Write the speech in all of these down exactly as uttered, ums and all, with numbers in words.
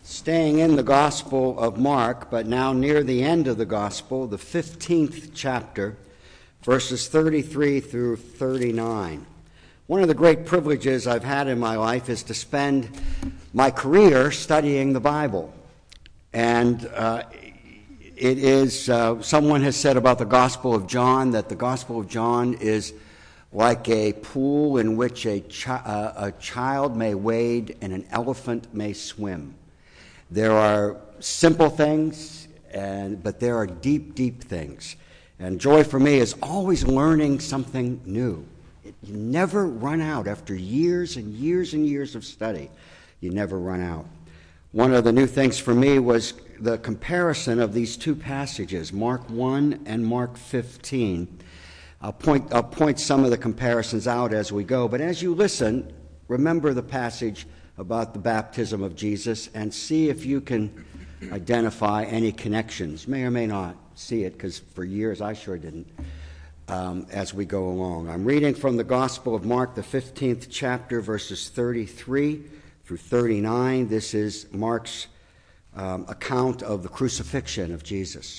Staying in the Gospel of Mark, but now near the end of the Gospel, the fifteenth chapter, verses thirty-three through thirty-nine. One of the great privileges I've had in my life is to spend my career studying the Bible. And uh, it is, uh, someone has said about the Gospel of John that the Gospel of John is like a pool in which a, chi- uh, a child may wade and an elephant may swim. There are simple things, and but there are deep, deep things. And joy for me is always learning something new. It, you never run out after years and years and years of study. You never run out. One of the new things for me was the comparison of these two passages, Mark one and Mark fifteen. I'll point, I'll point some of the comparisons out as we go, but as you listen, remember the passage about the baptism of Jesus and see if you can identify any connections. May or may not see it, because for years I sure didn't, um, as we go along. I'm reading from the Gospel of Mark, the fifteenth chapter, verses thirty-three through thirty-nine. This is Mark's um, account of the crucifixion of Jesus.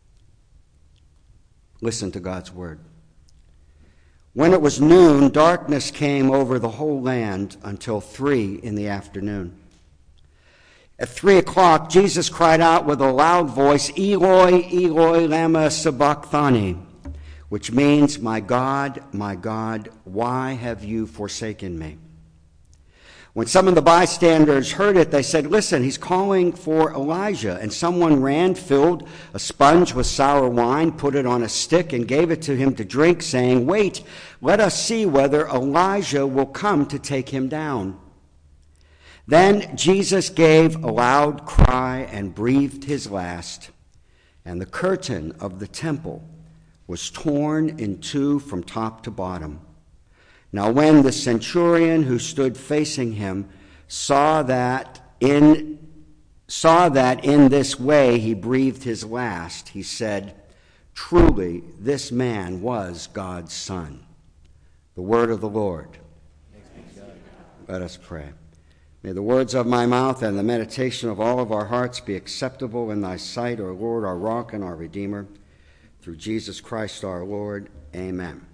Listen to God's word. When it was noon, darkness came over the whole land until three in the afternoon. At three o'clock, Jesus cried out with a loud voice, Eloi, Eloi, lama sabachthani, which means, my God, my God, why have you forsaken me? When some of the bystanders heard it, they said, listen, he's calling for Elijah. And someone ran, filled a sponge with sour wine, put it on a stick, and gave it to him to drink, saying, wait, let us see whether Elijah will come to take him down. Then Jesus gave a loud cry and breathed his last, and the curtain of the temple was torn in two from top to bottom. Now when the centurion who stood facing him saw that in saw that in this way he breathed his last, he said, truly this man was God's son. The word of the Lord. Let us pray. May the words of my mouth and the meditation of all of our hearts be acceptable in thy sight, O Lord, our rock and our redeemer. Through Jesus Christ our Lord. Amen.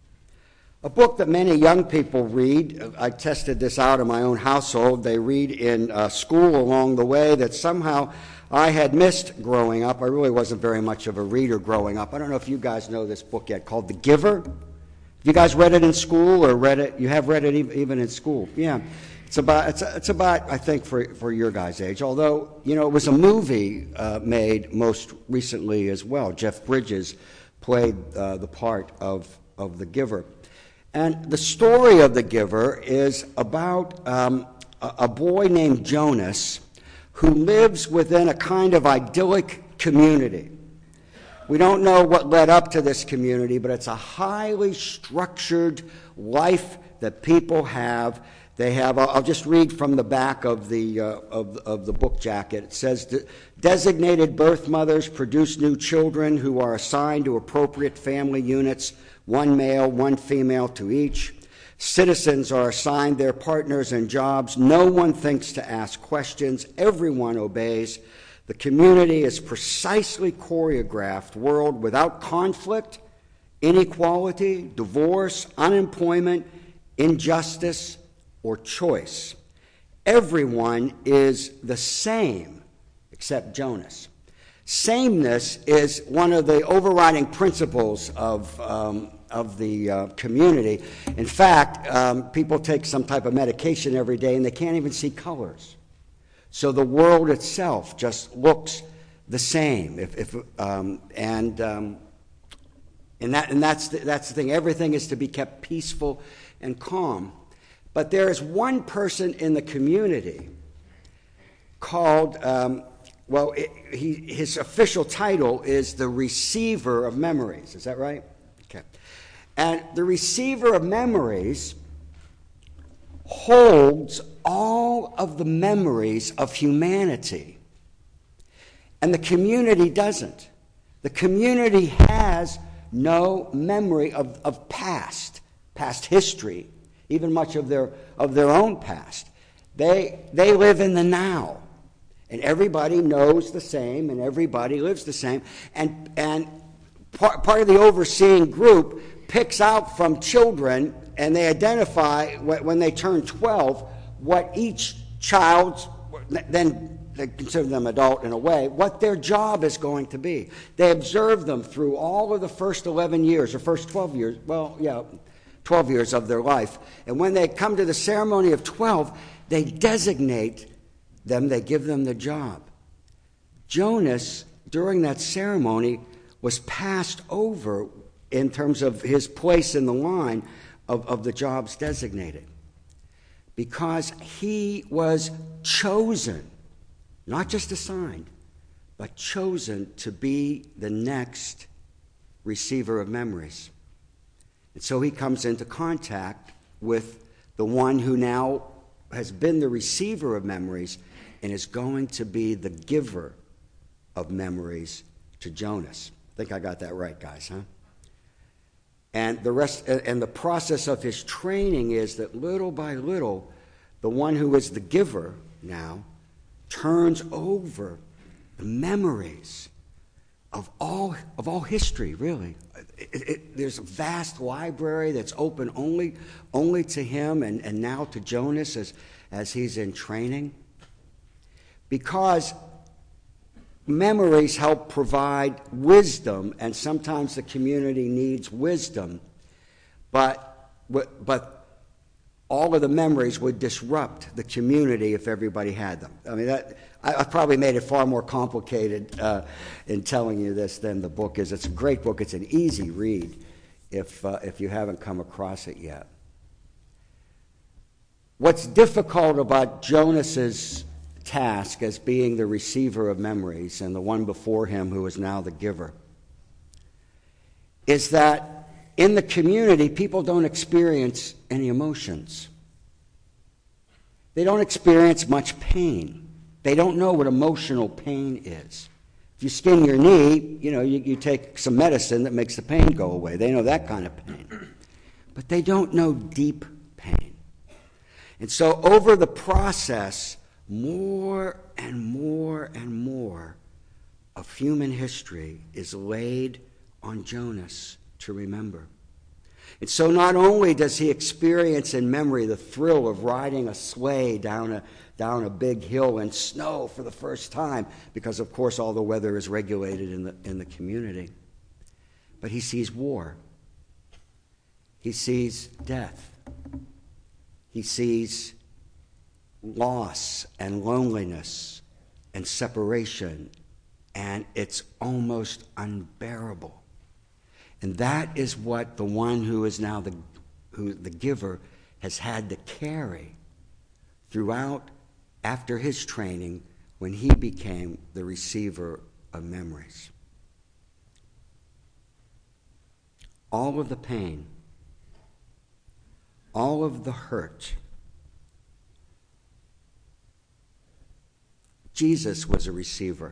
A book that many young people read, I tested this out in my own household, they read in uh, school along the way, that somehow I had missed growing up. I really wasn't very much of a reader growing up. I don't know if you guys know this book yet, called The Giver. Have you guys read it in school, or read it? You have read it even in school. Yeah. It's about, it's, it's about I think, for, for your guys' age, although, you know, it was a movie uh, made most recently as well. Jeff Bridges played uh, the part of, of the Giver. And the story of the Giver is about um, a, a boy named Jonas who lives within a kind of idyllic community. We don't know what led up to this community, but it's a highly structured life that people have. They have, I'll just read from the back of the, uh, of, of the book jacket. It says, designated birth mothers produce new children who are assigned to appropriate family units, one male, one female to each. Citizens are assigned their partners and jobs. No one thinks to ask questions. Everyone obeys. The community is precisely choreographed world without conflict, inequality, divorce, unemployment, injustice, or choice. Everyone is the same except Jonas. Sameness is one of the overriding principles of, um, of the uh, community. In fact, um, people take some type of medication every day and they can't even see colors. So the world itself just looks the same. If, if, um, and um, and, that, and that's, the, that's the thing. Everything is to be kept peaceful and calm. But there is one person in the community called, um, well, it, he, his official title is the Receiver of Memories. Is that right? Okay. And the Receiver of Memories holds all of the memories of humanity. And the community doesn't. The community has no memory of, of past, past history, even much of their of their own past. They they live in the now. And everybody knows the same, and everybody lives the same. And, and part, part of the overseeing group picks out from children, and they identify, when they turn twelve, what each child's, then they consider them adult in a way, what their job is going to be. They observe them through all of the first eleven years, or first twelve years, well, yeah, twelve years of their life. And when they come to the ceremony of twelve, they designate them, they give them the job. Jonas, during that ceremony, was passed over in terms of his place in the line of, of the jobs designated, because he was chosen, not just assigned, but chosen to be the next receiver of memories. And so he comes into contact with the one who now has been the receiver of memories and is going to be the giver of memories to Jonas. I think I got that right, guys, huh? And the rest, and the process of his training is that little by little, the one who is the giver now turns over the memories of all of all history, really. It, it, there's a vast library that's open only only to him and, and now to Jonas as, as he's in training. Because memories help provide wisdom, and sometimes the community needs wisdom, but but all of the memories would disrupt the community if everybody had them. I mean, that I, I've probably made it far more complicated uh, in telling you this than the book is. It's a great book. It's an easy read if uh, if you haven't come across it yet. What's difficult about Jonas's task as being the receiver of memories and the one before him who is now the giver is that in the community, people don't experience any emotions. They don't experience much pain. They don't know what emotional pain is. If you skin your knee, you know, you, you take some medicine that makes the pain go away. They know that kind of pain. But they don't know deep pain. And so over the process, more and more and more of human history is laid on Jonas to remember. And so not only does he experience in memory the thrill of riding a sleigh down a, down a big hill in snow for the first time, because of course all the weather is regulated in the, in the community, but he sees war. He sees death. He sees loss and loneliness and separation, and it's almost unbearable. And that is what the one who is now the, who, the giver has had to carry throughout after his training when he became the receiver of memories. All of the pain, all of the hurt. Jesus was a receiver.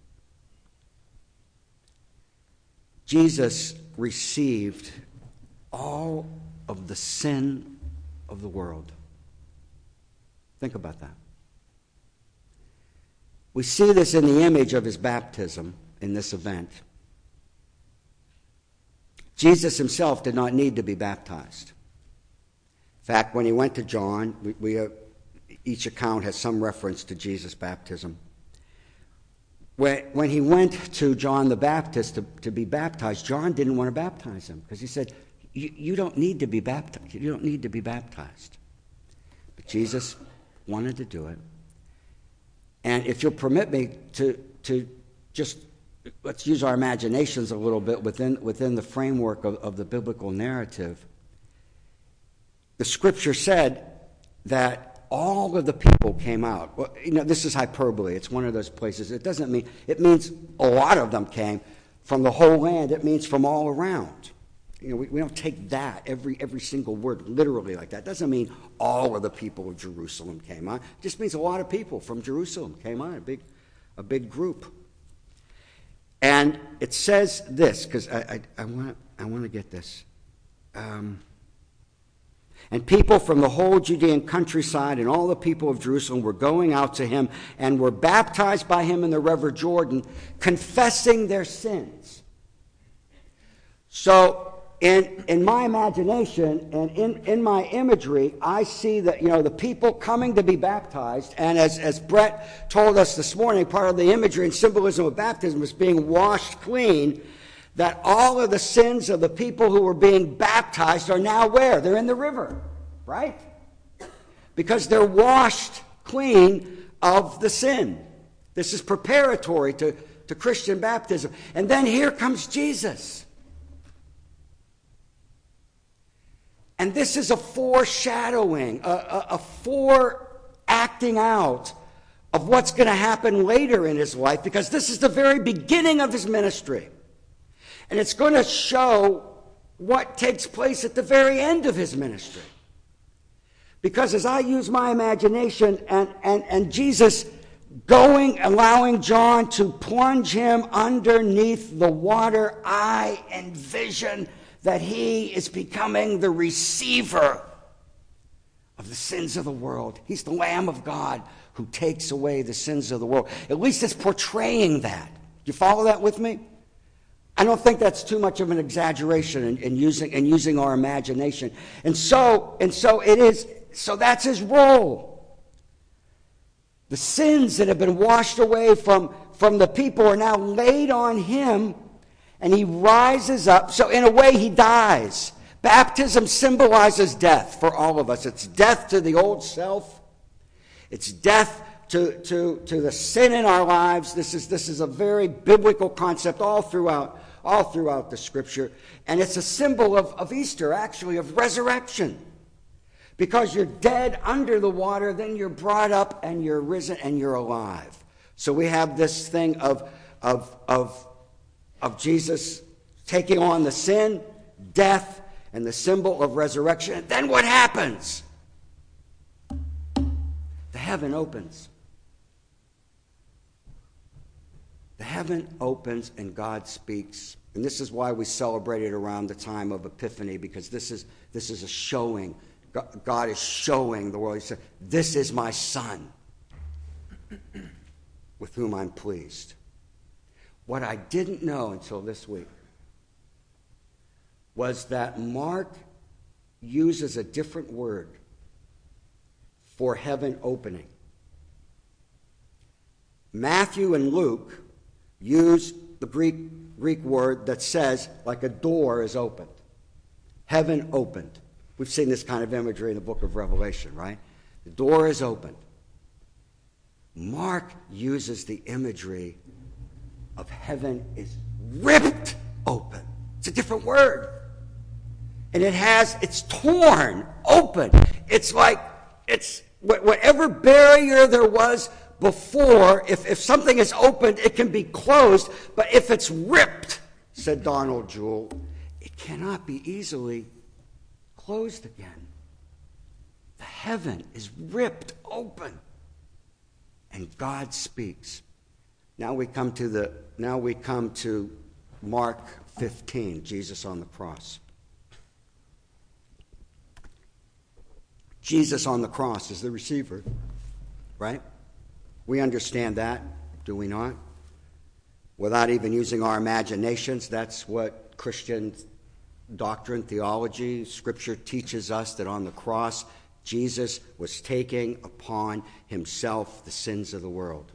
Jesus received all of the sin of the world. Think about that. We see this in the image of his baptism in this event. Jesus himself did not need to be baptized. In fact, when he went to John, we, we have, each account has some reference to Jesus' baptism. When, when he went to John the Baptist to, to be baptized, John didn't want to baptize him because he said, you, you don't need to be baptized. You don't need to be baptized. But Jesus wanted to do it. And if you'll permit me to, to just, let's use our imaginations a little bit within, within the framework of, of the biblical narrative. The scripture said that all of the people came out. Well, you know, this is hyperbole. It's one of those places. It doesn't mean, it means a lot of them came from the whole land. It means from all around. You know, we, we don't take that, every every single word, literally like that. It doesn't mean all of the people of Jerusalem came on. It just means a lot of people from Jerusalem came on, a big, a big group. And it says this, because I, I, I want I want to get this. Um, And people from the whole Judean countryside and all the people of Jerusalem were going out to him and were baptized by him in the river Jordan, confessing their sins. So in, in my imagination and in, in my imagery, I see that, you know, the people coming to be baptized, and as, as Brett told us this morning, part of the imagery and symbolism of baptism is being washed clean, that all of the sins of the people who were being baptized are now where? They're in the river, right? Because they're washed clean of the sin. This is preparatory to, to Christian baptism. And then here comes Jesus. And this is a foreshadowing, a, a, a fore-acting out of what's going to happen later in his life, because this is the very beginning of his ministry. And it's going to show what takes place at the very end of his ministry. Because as I use my imagination and, and, and Jesus going, allowing John to plunge him underneath the water, I envision that he is becoming the receiver of the sins of the world. He's the Lamb of God who takes away the sins of the world. At least it's portraying that. You follow that with me? I don't think that's too much of an exaggeration in, in using in using our imagination. And so, and so it is, so that's his role. The sins that have been washed away from, from the people are now laid on him, and he rises up. So in a way, he dies. Baptism symbolizes death for all of us. It's death to the old self. It's death to, to, to the sin in our lives. This is, this is a very biblical concept all throughout, all throughout the Scripture. And it's a symbol of, of Easter, actually, of resurrection. Because you're dead under the water, then you're brought up and you're risen and you're alive. So we have this thing of, of, of, of Jesus taking on the sin, death, and the symbol of resurrection. And then what happens? The heaven opens. The heaven opens and God speaks. And this is why we celebrate it around the time of Epiphany, because this is, this is a showing. God is showing the world. He said, this is my Son with whom I'm pleased. What I didn't know until this week was that Mark uses a different word for heaven opening. Matthew and Luke use the Greek, Greek word that says, like a door is opened. Heaven opened. We've seen this kind of imagery in the book of Revelation, right? The door is opened. Mark uses the imagery of heaven is ripped open. It's a different word. And it has, it's torn open. It's like, it's whatever barrier there was before, if, if something is opened, it can be closed. But if it's ripped, said Donald Jewell, it cannot be easily closed again. The heaven is ripped open. And God speaks. Now we come to the now we come to Mark fifteen, Jesus on the cross. Jesus on the cross is the receiver, right? We understand that, do we not? Without even using our imaginations, that's what Christian doctrine, theology, Scripture teaches us, that on the cross, Jesus was taking upon himself the sins of the world.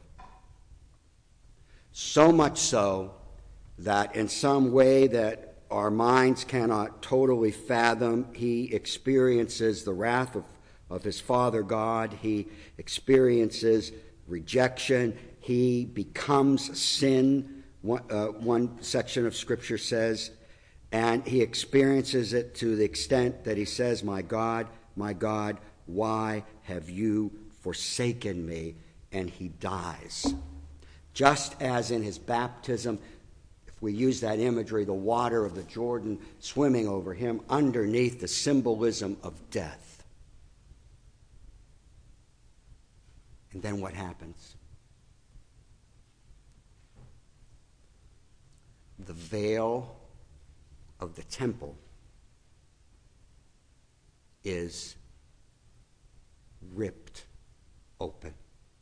So much so that in some way that our minds cannot totally fathom, he experiences the wrath of, of his Father God. He experiences rejection. He becomes sin, one, uh, one section of Scripture says, and he experiences it to the extent that he says, "My God, my God, why have you forsaken me?" And he dies. Just as in his baptism, if we use that imagery, the water of the Jordan swimming over him, underneath the symbolism of death. And then what happens? The veil of the temple is ripped open.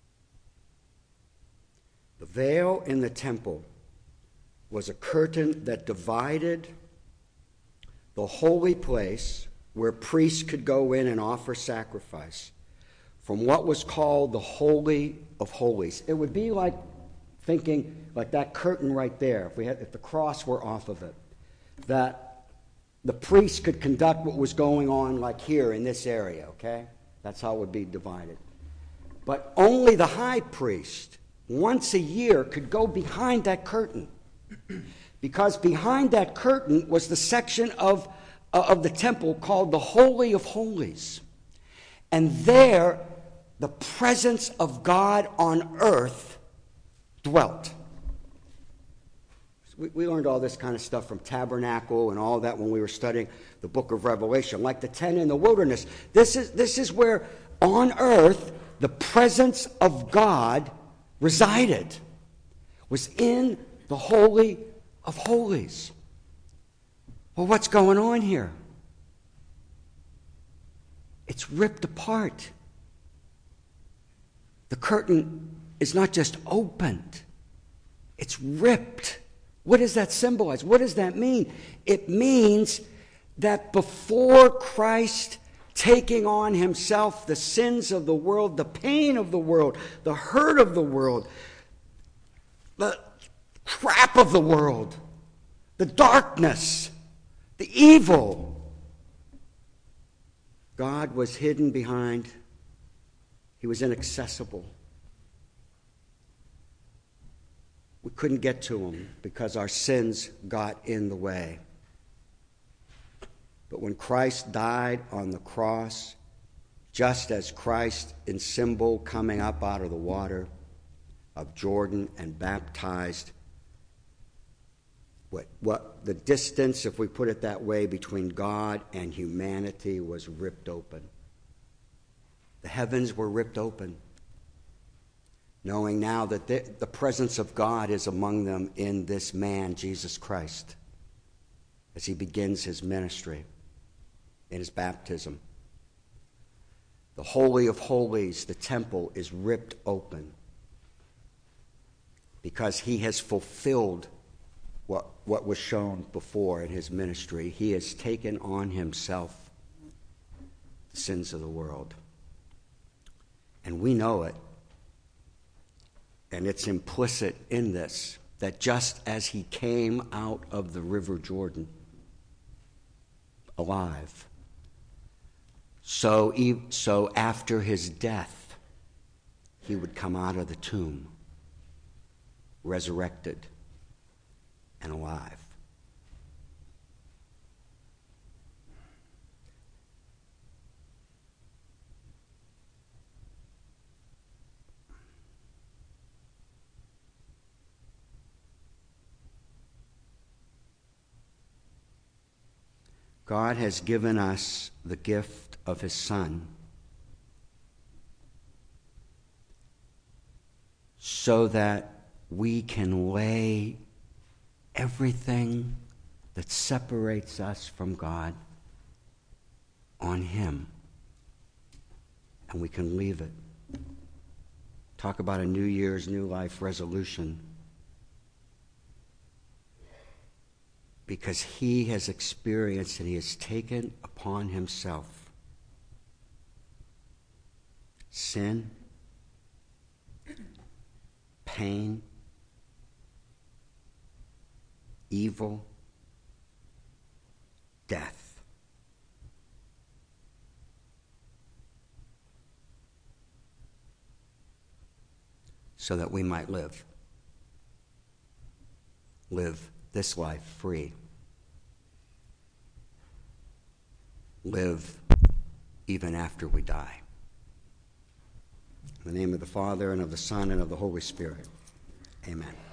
The veil in the temple was a curtain that divided the holy place where priests could go in and offer sacrifice from what was called the Holy of Holies. It would be like thinking like that curtain right there, if we had if the cross were off of it, that the priest could conduct what was going on like here in this area, okay? That's how it would be divided. But only the high priest, once a year, could go behind that curtain. Because behind that curtain was the section of, uh, of the temple called the Holy of Holies. And there, the presence of God on earth dwelt. We, we learned all this kind of stuff from Tabernacle and all that when we were studying the book of Revelation, like the tent in the wilderness. This is, this is where on earth the presence of God resided, was in the Holy of Holies. Well, what's going on here? It's ripped apart. The curtain is not just opened, it's ripped. What does that symbolize? What does that mean? It means that before Christ taking on himself the sins of the world, the pain of the world, the hurt of the world, the crap of the world, the darkness, the evil, God was hidden behind. He was inaccessible. We couldn't get to him because our sins got in the way. But when Christ died on the cross, just as Christ in symbol coming up out of the water of Jordan and baptized, what, what the distance, if we put it that way, between God and humanity was ripped open. The heavens were ripped open, knowing now that the, the presence of God is among them in this man, Jesus Christ, as he begins his ministry in his baptism. The Holy of Holies, the temple, is ripped open because he has fulfilled what, what was shown before in his ministry. He has taken on himself the sins of the world. And we know it. And it's implicit in this, that just as he came out of the river Jordan alive, so, so after his death, he would come out of the tomb, resurrected and alive. God has given us the gift of his Son so that we can lay everything that separates us from God on him, and we can leave it. Talk about a New Year's, New Life resolution. Because he has experienced and he has taken upon himself sin, pain, evil, death. So that we might live. Live this life free. Live even after we die. In the name of the Father, and of the Son, and of the Holy Spirit. Amen.